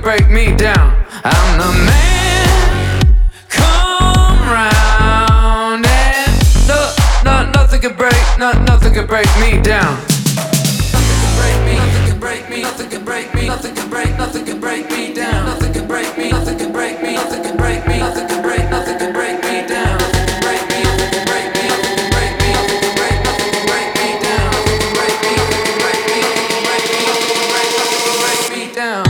break me down. I'm the man, come round, and nothing can break, nothing can break me down. Nothing can break me, nothing can break me, nothing can break me, nothing can break me down. Nothing can break me, nothing can break me, nothing can break me, nothing can break, nothing can break me down. Nothing can break me, nothing can break me, nothing can break me, nothing can break, nothing can break me down. Nothing can break me, nothing can break me, nothing can break me, nothing can break, nothing can break me down.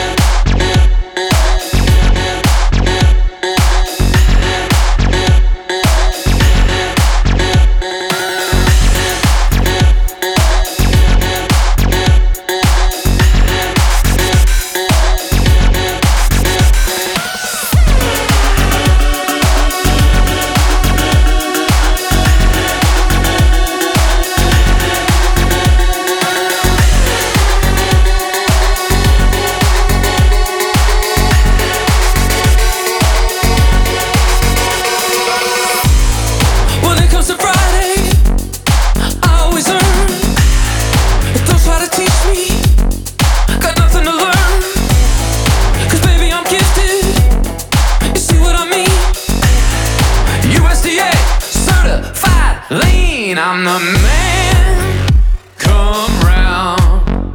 I'm the man, come round.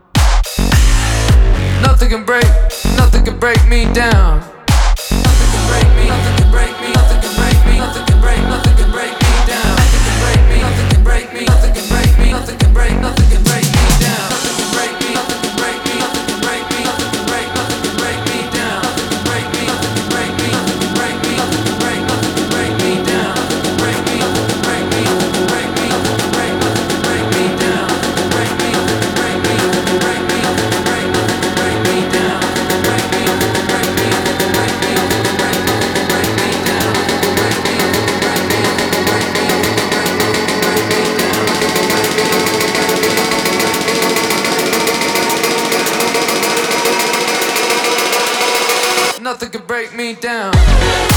Nothing can break me down. Nothing can break me, nothing can break me, nothing can break me, nothing can break, nothing can break me down. Nothing can break me, nothing can break me, nothing can break me, nothing can break, nothing can break me down. Nothing can break me, nothing can break me, nothing can break me, nothing can break, nothing can break me down. Nothing can break me, nothing can break me, nothing can break me, nothing can break, nothing can break me down. Nothing can break me, nothing can break me, nothing can break me, nothing can break, nothing can break me down. Nothing can break me, nothing can break me, nothing can break me, nothing can break, nothing can break me down. Nothing can break me, nothing can break me, nothing can break me, nothing can break, nothing can break me down. Nothing can break me, nothing can break me, nothing can break me, nothing can break, nothing can break me down. Nothing can break me, nothing can break me, nothing can break me, nothing can break, nothing can break me down.